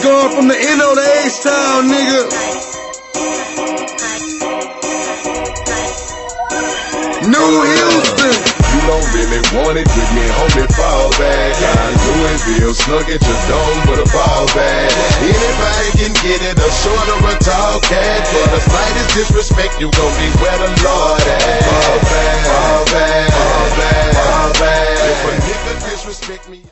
going from the NO to H-Town, nigga. New Houston. You don't really want it with me, homie, fall back. I'm doing real snug at your dome with a ball bag. Anybody can get it, a short or a tall cat. For the slightest disrespect, you gon' be where the Lord at. Fall back, fall back, fall back, fall back. If a nigga disrespect me